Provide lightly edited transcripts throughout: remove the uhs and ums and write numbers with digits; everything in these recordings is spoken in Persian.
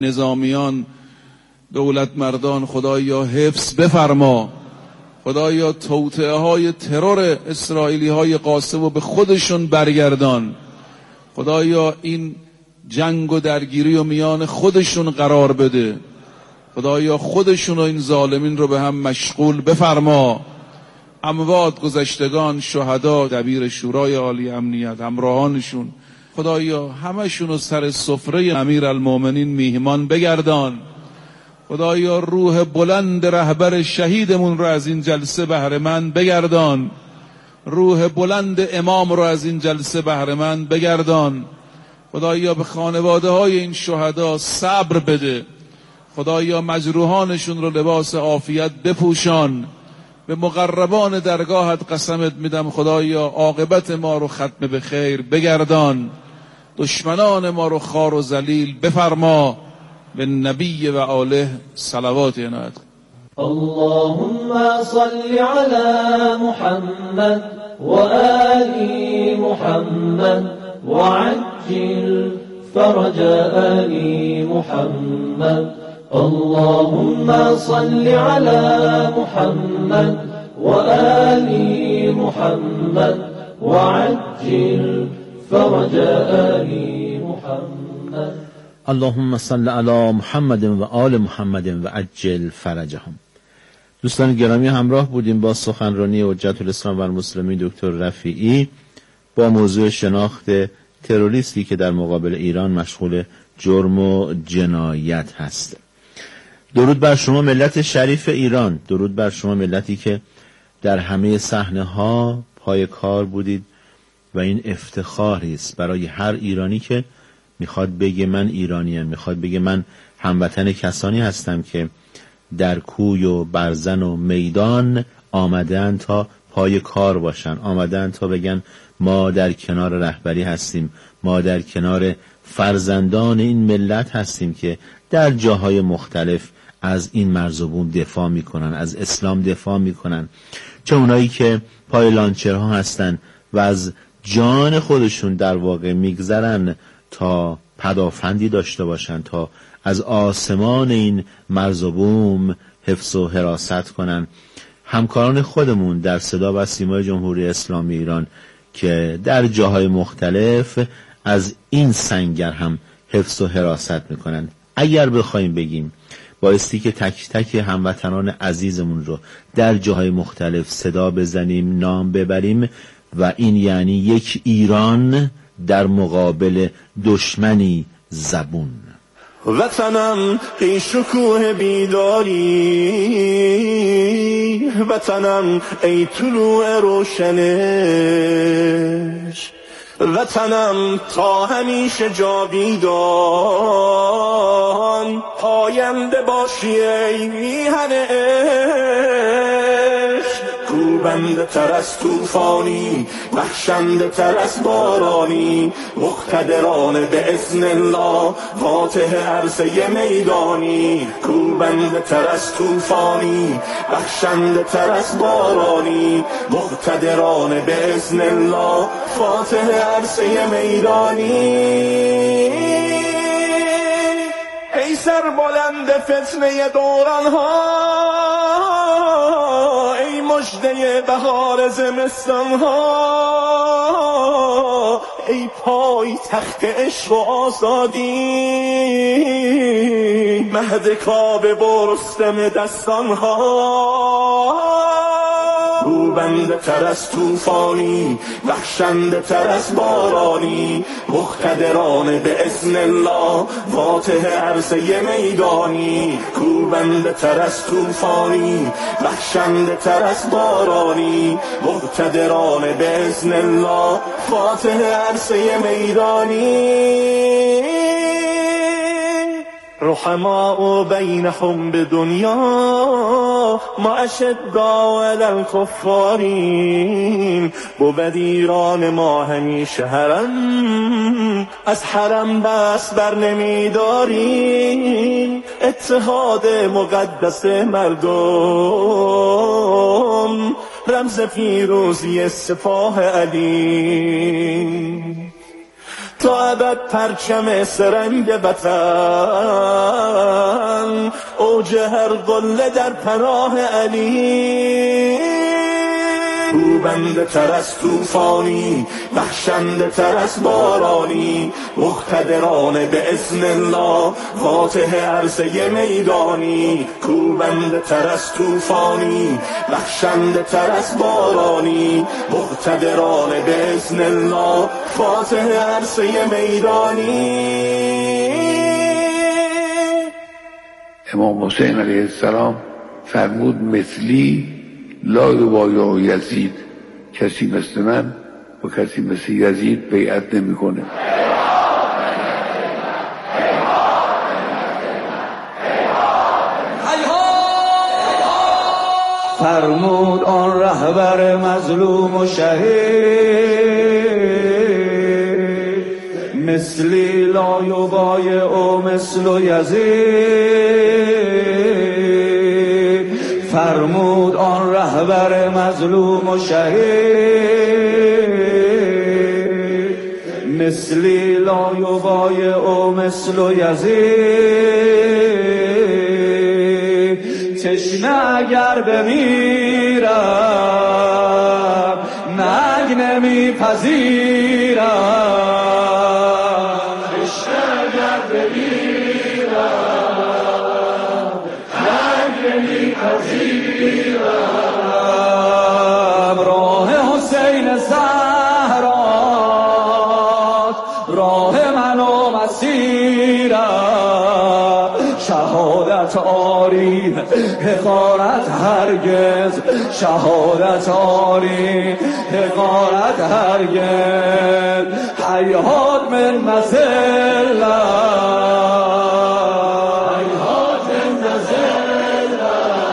نظامیان، دولت مردان خدایا حفظ بفرما. خدایا توطئه های ترور اسرائیلی های قاسم رو به خودشون برگردان. خدایا این جنگ و درگیری و میان خودشون قرار بده. خدایا خودشون و این ظالمین رو به هم مشغول بفرما. اموات، گذشتگان، شهدا، دبیر شورای عالی امنیت، همراهانشون، خدایا همشون رو سر سفره امیرالمومنین میهمان بگردان. خدایا روح بلند رهبر شهیدمون رو از این جلسه بهره‌مند بگردان. روح بلند امام رو از این جلسه بهره‌مند بگردان. خدایا به خانواده های این شهدا صبر بده. خدایا مجروحانشون رو لباس عافیت بپوشان. به مقربان درگاهت قسمت میدم خدایا عاقبت ما رو ختم به خیر بگردان. دشمنان ما رو خوار و ذلیل بفرما. به نبی و آله صلوات عنایت. اللهم صل على محمد و آل محمد وعجل فرج آل محمد. اللهم صل على محمد و آل محمد وعجل فرج آل محمد. اللهم صل علی محمد و آل محمد و عجل فرجهم. دوستان گرامی، همراه بودیم با سخنرانی حجت الاسلام و المسلمین دکتر رفیعی با موضوع شناخت تروریستی که در مقابل ایران مشغول جرم و جنایت هست. درود بر شما ملت شریف ایران، درود بر شما ملتی که در همه صحنه ها پای کار بودید و این افتخاری است برای هر ایرانی که میخواد بگه من ایرانیم، میخواد بگه من هموطن کسانی هستم که در کوی و برزن و میدان آمدن تا پای کار باشن، آمدن تا بگن ما در کنار رهبری هستیم، ما در کنار فرزندان این ملت هستیم که در جاهای مختلف از این مرز و بوم دفاع میکنن، از اسلام دفاع میکنن، چه اونایی که پای لانچرها هستن و از جان خودشون در واقع میگذرن تا پدافندی داشته باشن، تا از آسمان این مرز و بوم حفظ و حراست کنن. همکاران خودمون در صدا و سیمای جمهوری اسلامی ایران که در جاهای مختلف از این سنگر هم حفظ و حراست میکنن. اگر بخوایم بگیم بایستی که تک تک هموطنان عزیزمون رو در جاهای مختلف صدا بزنیم، نام ببریم، و این یعنی یک ایران در مقابل دشمنی زبون. وطنم ای شکوه بیداری، وطنم ای طلوع روشنش، وطنم تا همیشه جاویدان پاینده باشی ای میهن عشق. کوبنده تر از توفانی، بخشنده تر از بارانی، مقتدرانه به اذن الله فاتح عرصه میدانی. کوبنده تر از توفانی، بخشنده تر از بارانی، مقتدرانه به اذن الله فاتح عرصه میدانی. ای سر بلند فتنه دوران ها، ای مژده بهار زمستان ها، ای پای تخت عشق و آزادی، مهد کعبه و رستم دستان ها. کوبنده تر از توفانی، بخشنده تر از بارانی، مقتدرانه به اذن الله فاتح عرصه میدانی. کوبنده تر از توفانی، بخشنده تر از بارانی، مقتدرانه به اذن الله فاتح عرصه میدانی. رحماء بینهم به دنیا ما اشداء علی الکفارین. بود ایران ما همیشه حرم، از حرم بس بر نمیداریم. اتحاد مقدس مردم، رمز پیروزی سپاه علی. تا ابد پرچم سرنگ وطن، اوج هر قله در پناه علی. روبنده تر از توفانی، بخشنده تر از بارانی، مقتدرانه به اذن الله، فاتح عرصه میدانی. کوبنده تر از توفانی، بخشنده تر از بارانی، مقتدرانه به اذن الله، فاتح عرصه میدانی. امام حسین علیه السلام فرمود مثلی لا یبایع یزید، کسی مثل من و کسی مثل یزید بیعت نمیکنه. فرمود آن رهبر مظلوم و شهید، مثلی لا یبایع مثل یزید. فرمود آن رهبر مظلوم و شهید، مثلی لا یبایع مثل یزید. تشنه اگر بمیرم ننگ نمیپذیرم، تشنه اگر بمیرم ننگ نمیپذیرم. راه حسین زهراست راه من و مسیرم، شهادت آری حقارت هرگز، شهادت آری حقارت هرگز. حیات من مزلت، حیات من مزلت،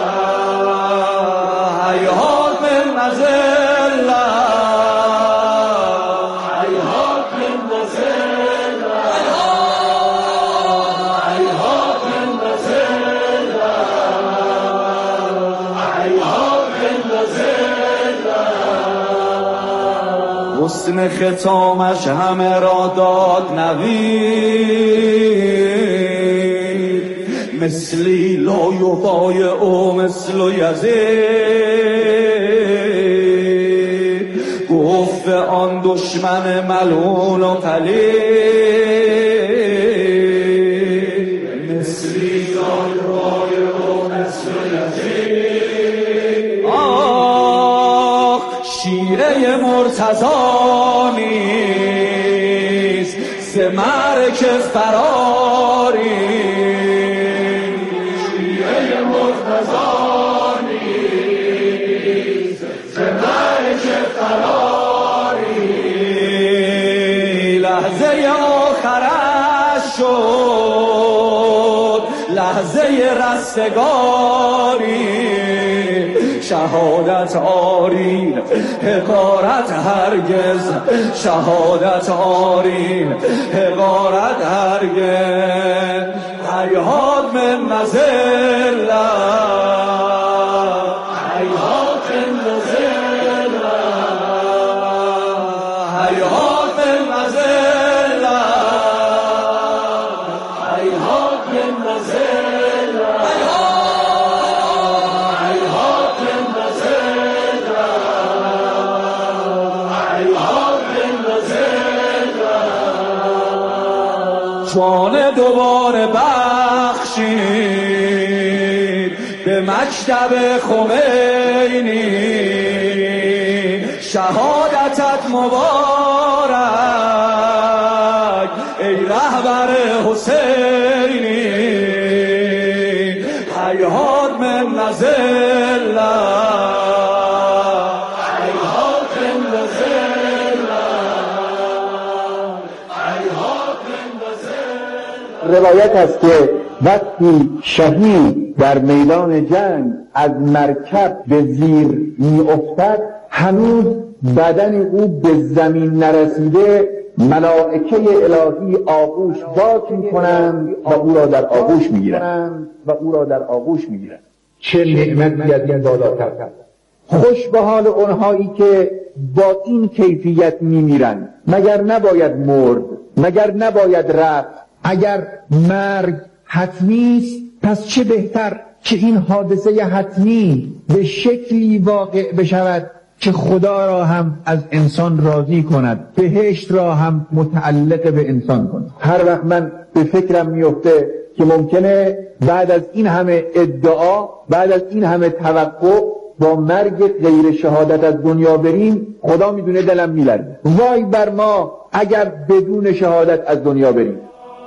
حیات من مزلت، حیات من مزلت، حیات من مزلت. حسن ختامش همه را داد نوید، مثلی لا یبایع مثل یزید. گفت به آن دشمن ملعون و پلید، مثلی لا یبایع مثل یزید. آخ شیعه مرتضی نیست ز مرگ فراری، شیعه مرتضی نیست ز مرگ فراری. لحظه آخرش شد لحظه رستگاری، شهادت آری حقارت هرگز، شهادت آری حقارت هرگز. حیات من مزلت، حیات من مزلت، حیات من مزلت، حیات من مزلت، حیات من مزلت، حیات من مزلت. جان دوباره بخشید به مکتب خمینی، شهادتت مبارک ای رهبر حسینی. حیات من مزلت، حیات من مزلت، حیات من مزلت. روایت است که وقتی شهید در میدان جنگ از مرکب به زیر می افتد، هنوز بدن او به زمین نرسیده، ملائکه الهی آغوش باز می کنند و او را در آغوش می گیرند چه نعمتی از این بالاتر. خوش به حال اونهایی که با این کیفیت میمیرند؟ مگر نباید مرد؟ مگر نباید رفت؟ اگر مرگ حتمی است، پس چه بهتر که این حادثه حتمی به شکلی واقع بشود که خدا را هم از انسان راضی کند، بهشت را هم متعلق به انسان کند. هر وقت من به فکرم میفته که ممکنه بعد از این همه ادعا، بعد از این همه توقع، با مرگ غیر شهادت از دنیا بریم، خدا میدونه دلم میلرزه. وای بر ما اگر بدون شهادت از دنیا بریم.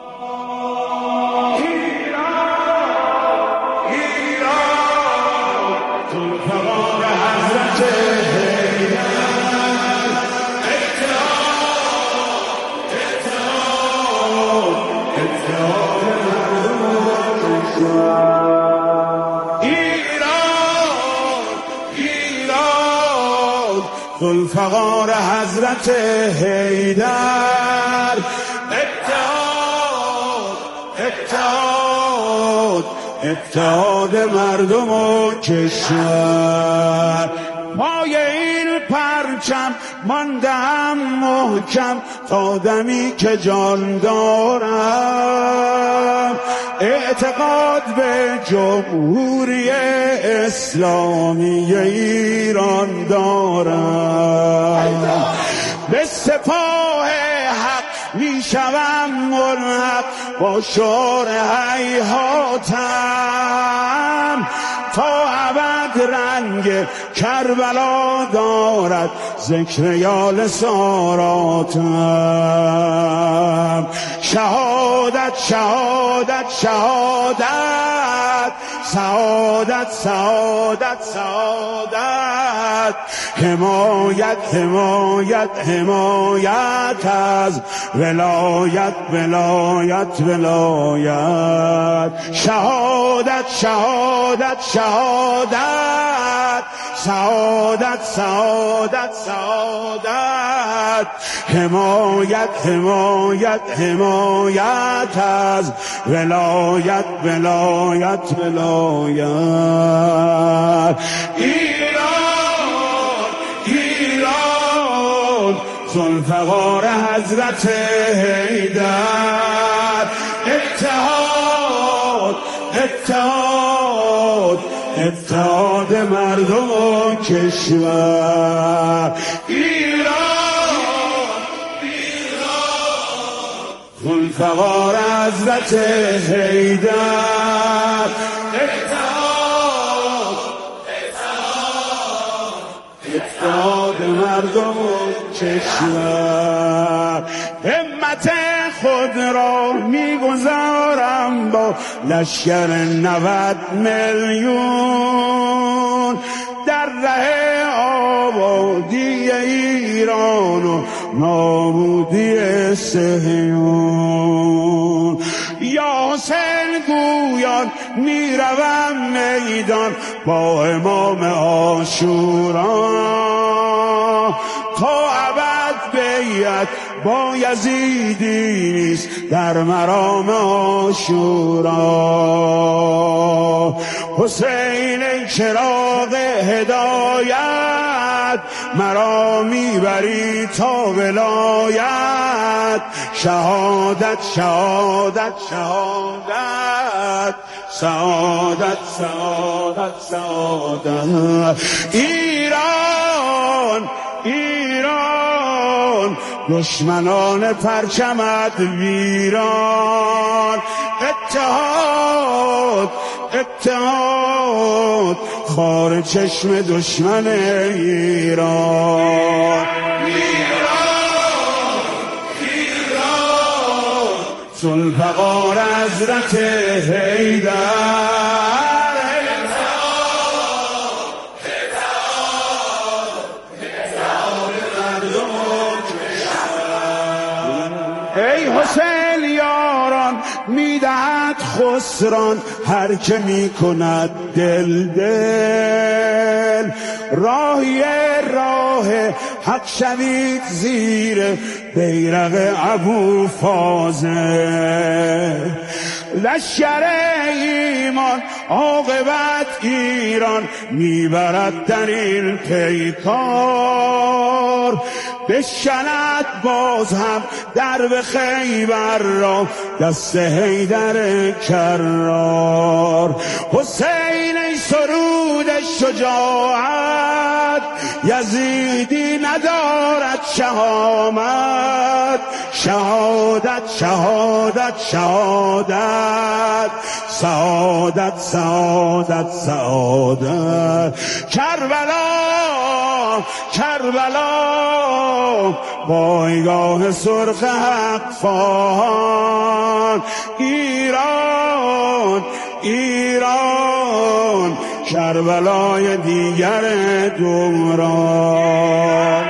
ذوالفقار حضرت حیدر، اتحاد اتحاد اتحاد مردم و کشور. پای این پرچم ماندم محکم تا دمی که جان دارم. اعتقاد به جمهوری اسلامی ایران دارم. به سپاه حق می شوم ملحق با شعار هیهاتم. تا ابد رنگ کربلا دارد ذکر یال ساراتم. شهادت شهادت شهادت، سعادت سعادت سعادت، حمایت حمایت حمایت از ولایت ولایت ولایت. شهادت شهادت شهادت، سعادت سعادت سعادت، حمایت حمایت حمایت از ولایت ولایت ولایت. ایران ایران ذوالفقار حضرت حیدر، اتحاد اتحاد اتحاد مردم و کشور. ایران ایران ذوالفقار حضرت حیدر، اتحاد اتحاد اتحاد مردم و کشور. همت خود را میگذارم با لشکر 90 میلیون در ره آبادی ایران و نابودی صهیون. یا حسین گویان میروم میدان با امام عاشورا، تا ابد بیعت با یزیدی نیست در مرام عاشورا. حسین ای چراغ هدایت، مرا میبری تا ولایت. شهادت شهادت شهادت، سعادت سعادت سعادت. ایران ایران دشمنان پرچمت ویران. اتحاد اتحاد خار چشم دشمن ایران. ایران ایران ذوالفقار حضرت حیدر، ای حسین یاران میدهد خسران هر که میکند دل دل. راهی راه حق شوید زیر بیرق ابو فاضل. لشکر ایمان عاقبت ایران میبرد در این پیکار. بشکند باز هم درب خیبر را دست حیدر کرار. حسین ای سرود شجاعت یزیدی ندارد شهامت. شهادت شهادت شهادت سعادت سعادت سعادت. کربلا کربلا پایگاه سرخ حق خواهان. ایران ایران کربلای دیگر دوران.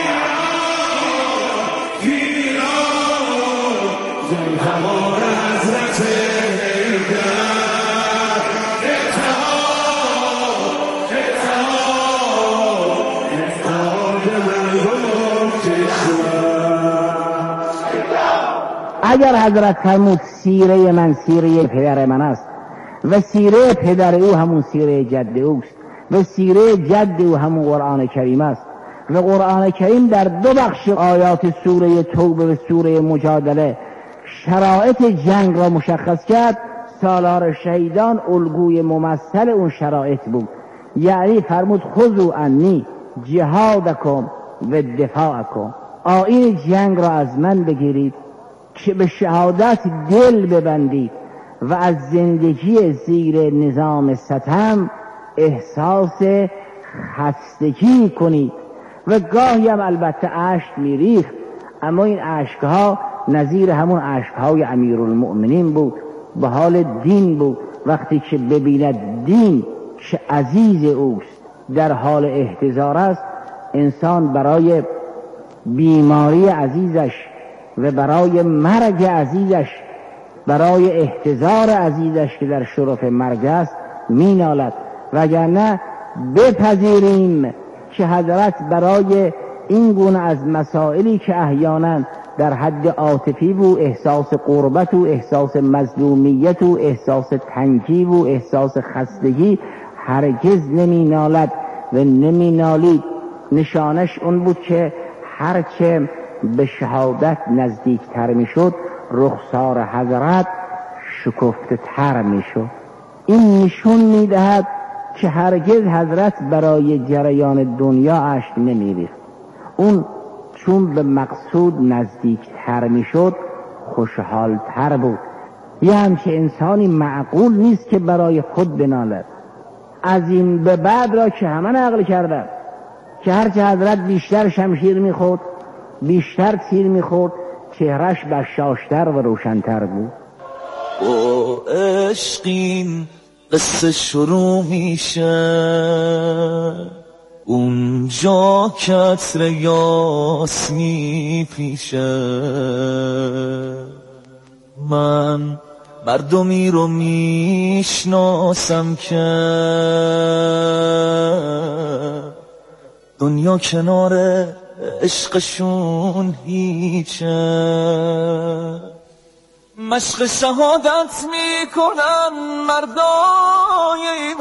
اگر حضرت فرمود سیره من سیره پدر من است و سیره پدر او همون سیره جد اوست و سیره جد او همون قرآن کریم است و قرآن کریم در دو بخش آیات سوره توبه و سوره مجادله شرایط جنگ را مشخص کرد. سالار شهیدان الگوی ممثل اون شرایط بود. یعنی فرمود خذوا عنی جهادکم و دفاعکم، آیین جنگ را از من بگیرید که به شهادت دل ببندید و از زندگی زیر نظام ستم احساس خستگی کنید. و گاهی هم البته اشک میریخت، اما این اشکها نظیر همون اشکهای امیرالمؤمنین بود، به حال دین بود. وقتی که ببیند دین که عزیز اوست در حال احتضار است، انسان برای بیماری عزیزش و برای مرگ عزیزش، برای احتضار عزیزش که در شرف مرگ است مینالد. وگرنه بپذیریم که حضرت برای این گونه از مسائلی که احیانا در حد عاطفی و احساس قربت و احساس مظلومیت و احساس تنگی و احساس خستگی هرگز نمینالد و نمینالید. نشانش اون بود که هرچه به شهادت نزدیکتر میشد رخسار حضرت شکفته تر میشد. این نشون میدهد که هرگز حضرت برای جریان دنیا اشک نمیریخت. اون چون به مقصود نزدیکتر میشد خوشحالتر بود. یه همچه انسانی معقول نیست که برای خود بنالد. از این به بعد را که همه نقل کردن که هرچه حضرت بیشتر شمشیر میخورد، بیشتر تیر میخورد، چهرش بشاشتر و روشنتر بود. با عشقین قصه شروع میشه اونجا که عطر یاس میپیشه. من مردمی رو میشناسم که دنیا کنار عشقشون هیچه. مشق شهادت میکنن مردای این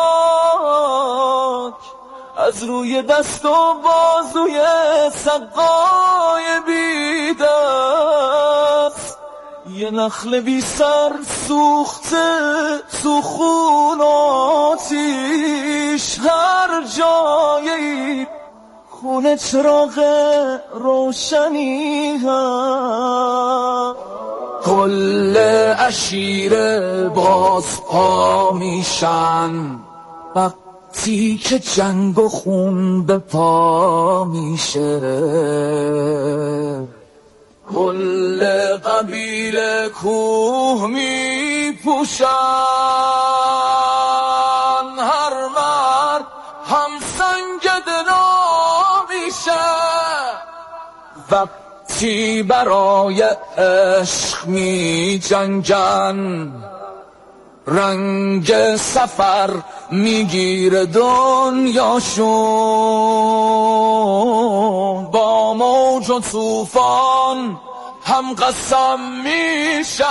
خاک از روی دست و بازوی سقای بیدست. یه نخل بی سر سوخته تو خون آتیش، هر جایی خونه چراغ روشنی هم. کل عشیره باز پا میشن وقتی که جنگ و خون به پا میشه. کل قبیله کوه میپوشن، هر مرد هم سنگ دنا میشه. وقتی برای عشق می جنگن رنگ سفر میگیره دنیاشون. با موج و طوفان هم قسم میشن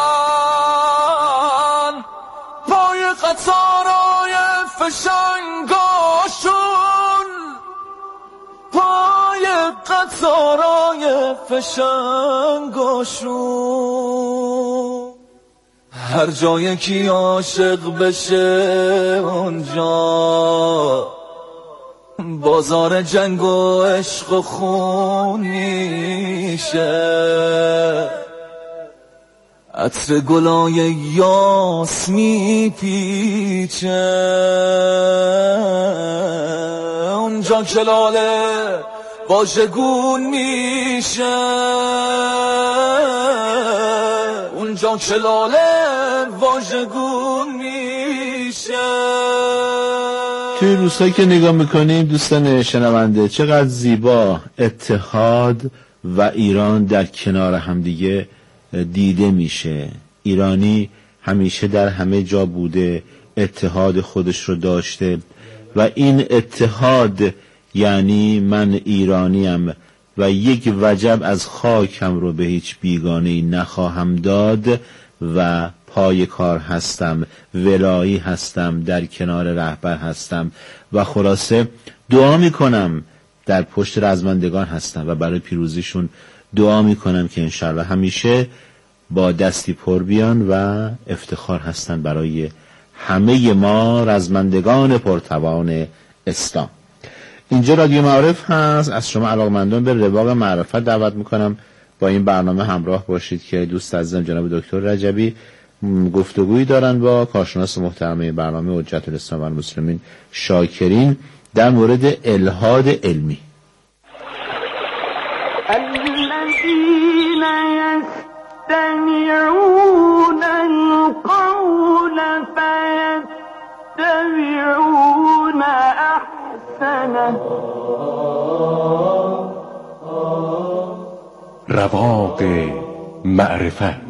پای قطارای فشنگاشون پای قطارای فشنگاشون هر جای کی عاشق بشه اونجا بازار جنگ و عشق و خون میشه عطر گلای یاس میپیچه اونجا کلاله واژگون میشه اونجا کلاله واژگون میشه. توی روزهایی که نگاه میکنیم دوستان شنونده چقدر زیبا اتحاد و ایران در کنار همدیگه دیده میشه. ایرانی همیشه در همه جا بوده، اتحاد خودش رو داشته و این اتحاد یعنی من ایرانیم و یک وجب از خاکم رو به هیچ بیگانه‌ای نخواهم داد و پای کار هستم، ولایی هستم، در کنار رهبر هستم و خلاصه دعا میکنم، در پشت رزمندگان هستم و برای پیروزیشون دعا میکنم که انشالله همیشه با دستی پر بیان و افتخار هستن برای همه ما رزمندگان پرتوان اسلام. اینجا رادیو معارف هست. از شما علاقمندان به رواق معرفت دعوت میکنم با این برنامه همراه باشید که دوست عزیزم جناب دکتر رجبی گفتگویی دارن با کارشناس محترم برنامه حجت الاسلام و المسلمین شاکرین در مورد الحاد علمی. الذين يستمعون القول فيتبعون احسنه. رواق معرفت،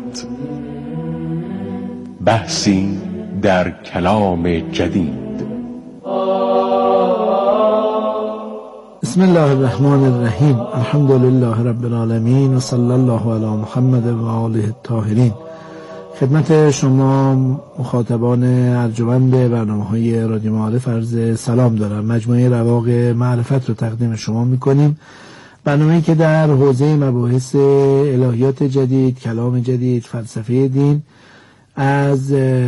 بحثی در کلام جدید. بسم الله الرحمن الرحیم. الحمد لله رب العالمین و صلی الله علی محمد و آله الطاهرین. خدمت شما مخاطبان ارجمند برنامه‌های رادیو معارف عرض سلام دارم. مجموعه رواق معرفت رو تقدیم شما می‌کنیم. برنامه‌ای که در حوزه مباحث الهیات جدید، کلام جدید، فلسفه دین از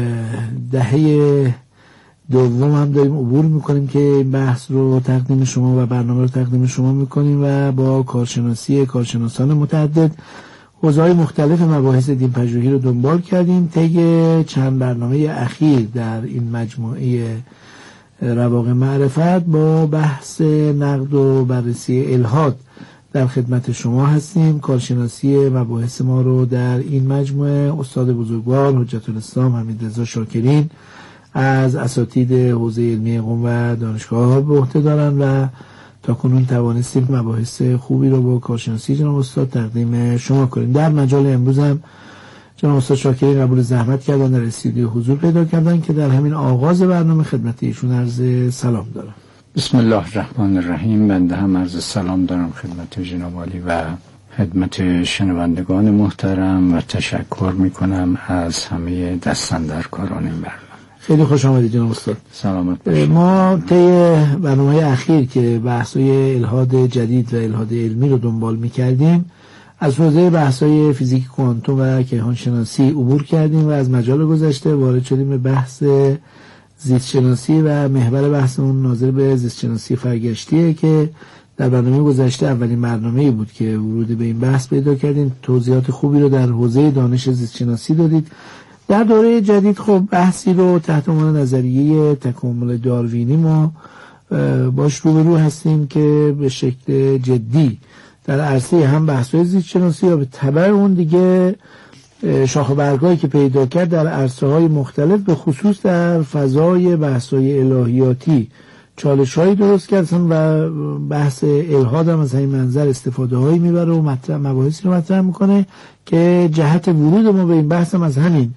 دهه دوم هم داریم عبور میکنیم که این بحث رو تقدیم شما و برنامه رو تقدیم شما میکنیم و با کارشناسان متعدد حوزه‌های مختلف مباحث دین پژوهی رو دنبال کردیم. طی چند برنامه اخیر در این مجموعه رواق معرفت با بحث نقد و بررسی الحاد در خدمت شما هستیم. کارشناسی مباحث ما رو در این مجموعه استاد بزرگوار حجت الاسلام حمیدرضا شاکرین از اساتید حوزه علمی قم و دانشگاه‌ها به عهده دارن و تا کنون توانستیم مباحث خوبی رو با کارشناسی جناب استاد تقدیم شما کنیم. در مجال امروز هم جناب استاد شاکرین قبول زحمت کردن، در استودیو حضور پیدا کردن که در همین آغاز برنامه خدمت ایشون عرض سلام دارم. بسم الله الرحمن الرحیم. بنده هم عرض سلام دارم خدمت جناب عالی و خدمت شنوندگان محترم و تشکر میکنم از همه دستاندرکاران این برنامه. خیلی خوش آمدید جناب استاد. سلامت باشید. ما طی برنامه اخیر که بحث‌های الحاد جدید و الحاد علمی رو دنبال می‌کردیم از حوزه بحث‌های فیزیک کوانتوم و کیهان شناسی عبور کردیم و از مجال گذشته وارد شدیم به بحث زیست شناسی و محور بحثمون ناظر به زیست شناسی فرگشتیه که در برنامه گذشته اولین برنامه‌ای بود که ورود به این بحث پیدا کردیم. توضیحات خوبی رو در حوزه دانش زیست شناسی دادید. در دوره جدید خب بحثی رو تحت عنوان نظریه تکامل داروینی ما باش روبرو هستیم که به شکل جدی در عرصه هم بحث‌های زیست شناسی و به تبع اون دیگه شاخ و برگایی که پیدا کرد در عرصه‌های مختلف به خصوص در فضای بحث‌های الهیاتی چالش‌هایی درست کرد و بحث الحاد هم از همین منظر استفاده‌هایی میبره و مباحثی رو مطرح میکنه که جهت ورود ما به این بحث هم از همین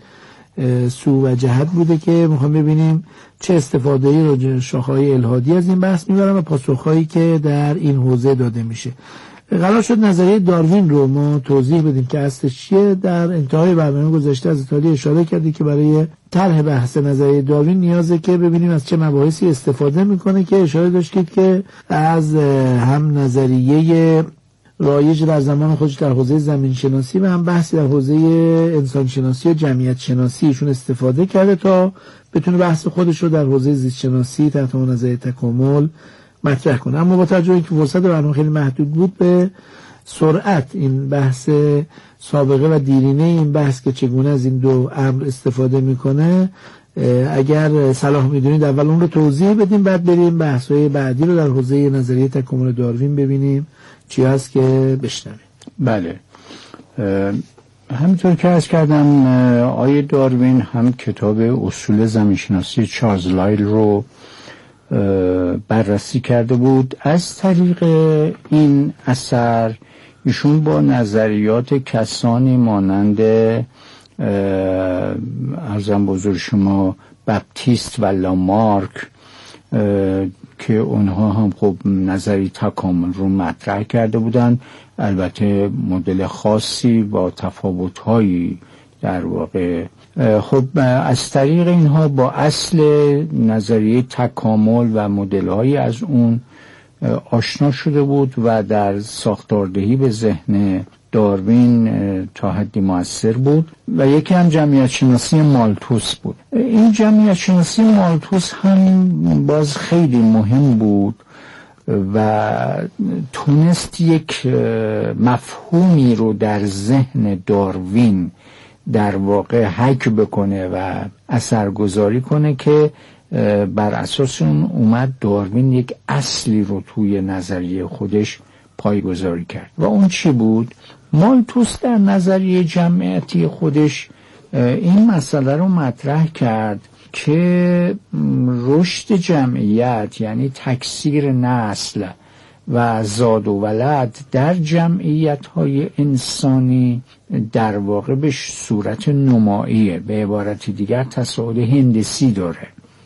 سو و جهت بوده که میخوام ببینیم چه استفاده‌ای رو شاخه‌های الحادی از این بحث میبرن و پاسخهایی که در این حوزه داده میشه. قرار شد نظریه داروین رو ما توضیح بدیم که اصلش چیه. در انتهای برنامه گذشته از ایتالیا اشاره کردی که برای طرح بحث نظریه داروین نیازه که ببینیم از چه مباحثی استفاده میکنه، که اشاره داشتید که از هم نظریه رایج در زمان خودش در حوزه زمین شناسی و هم بحثی در حوزه انسان شناسی و جمعیت شناسی ایشون استفاده کرده تا بتونه بحث خودش رو در حوزه زیست شناسی تحت نظریه تکامل مطرح کنه. اما با توجه به اینکه فرصت برنامه خیلی محدود بود، به سرعت این بحث سابقه و دیرینه این بحث که چگونه از این دو امر استفاده میکنه اگر صلاح میدونید اول اون رو توضیح بدیم، بعد بریم بحث‌های بعدی رو در حوزه نظریه تکامل داروین ببینیم چی هست که بشنویم. بله، همینطور که عرض کردم آیه داروین هم کتاب اصول زمینشناسی چارلز لایل رو بررسی کرده بود. از طریق این اثر ایشون با نظریات کسانی مانند عرضم بزرگ شما بپتیست و لامارک که اونها هم خب نظری تکامل رو مطرح کرده بودن، البته مدل خاصی با تفاوت‌هایی در واقع. خب از طریق اینها با اصل نظریه تکامل و مدل‌هایی از اون آشنا شده بود و در ساختاردهی به ذهن داروین تا حدی مؤثر بود. و یکی هم جمعیت شناسی مالتوس بود. این جمعیت شناسی مالتوس هم باز خیلی مهم بود و تونست یک مفهومی رو در ذهن داروین در واقع حک بکنه و اثرگذاری کنه که بر اساس اون اومد داروین یک اصلی رو توی نظریه خودش پایگذاری کرد. و اون چی بود؟ مالتوس در نظریه جمعیتی خودش این مسئله رو مطرح کرد که رشد جمعیت یعنی تکثیر نسل و زاد و ولد در جمعیت‌های انسانی در واقع به صورت نماییه، به عبارت دیگر تصاعد هندسی داره.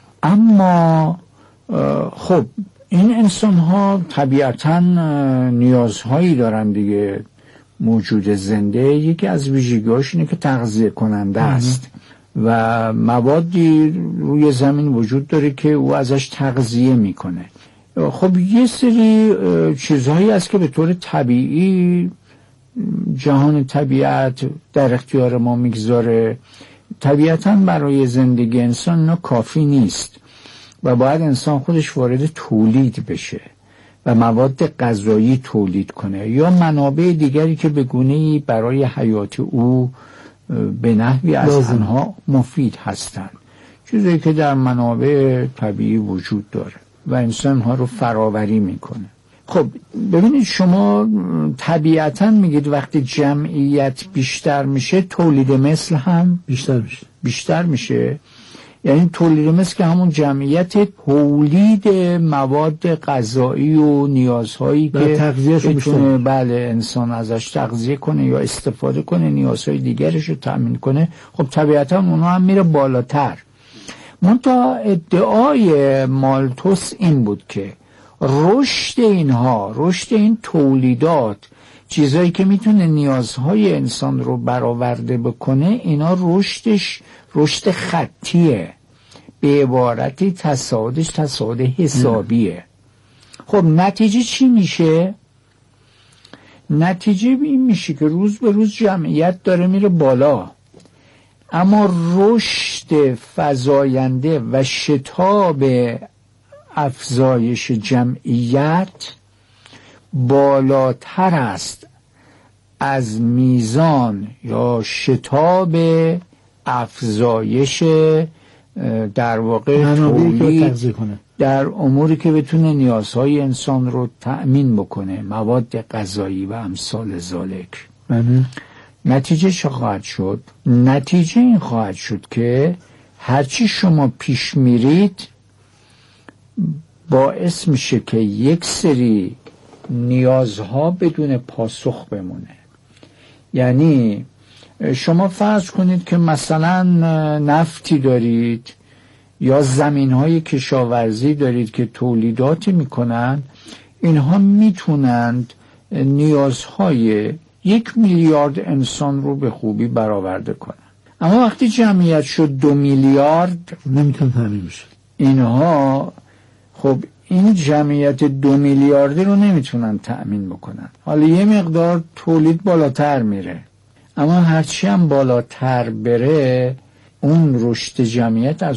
اما خب این انسان‌ها طبیعتاً نیازهایی دارن دیگه. موجود زنده یکی از ویژگی‌هاش اینه که تغذیه کننده است و موادی روی زمین وجود داره که او ازش تغذیه میکنه. خب یه سری چیزهایی هست که به طور طبیعی جهان طبیعت در اختیار ما میگذاره. طبیعتاً برای زندگی انسان اینا کافی نیست و باید انسان خودش وارد تولید بشه و مواد غذایی تولید کنه یا منابع دیگری که به گونه‌ای برای حیات او به نحوی از آنها مفید هستند، چیزی که در منابع طبیعی وجود داره و انسان ها رو فراوری میکنه. خب ببینید شما طبیعتاً میگید وقتی جمعیت بیشتر میشه تولید مثل هم بیشتر میشه. یعنی تولید مثل که همون جمعیت تولید مواد غذایی و نیازهایی که بتونه بله انسان ازش تغذیه کنه یا استفاده کنه، نیازهای دیگرش رو تأمین کنه، خب طبیعتا اونها هم میره بالاتر. منتها ادعای مالتوس این بود که رشد این تولیدات، چیزایی که میتونه نیازهای انسان رو برآورده بکنه، اینا رشد خطیه، به عبارتی تصاعد حسابیه. خب نتیجه چی میشه؟ نتیجه این میشه که روز به روز جمعیت داره میره بالا، اما رشد فزاینده و شتاب افزایش جمعیت بالاتر است از میزان یا شتاب افزایش در واقع تولید در اموری که بتونه نیازهای انسان رو تأمین بکنه، مواد غذایی و امثال ذالک. نتیجه چه خواهد شد؟ نتیجه این خواهد شد که هرچی شما پیش میرید باعث میشه که یک سری نیازها بدون پاسخ بمونه. یعنی شما فرض کنید که مثلا نفتی دارید یا زمینهای کشاورزی دارید که تولیداتی میکنن، اینها میتونند نیازهای 1 میلیارد انسان رو به خوبی برآورده کنن. اما وقتی جمعیت شد 2 میلیارد نمیتونه تامین بشه. اینها خب این جمعیت 2 میلیاردی رو نمیتونن تأمین بکنن. حالا یه مقدار تولید بالاتر میره، اما هرچی هم بالاتر بره اون رشد جمعیت از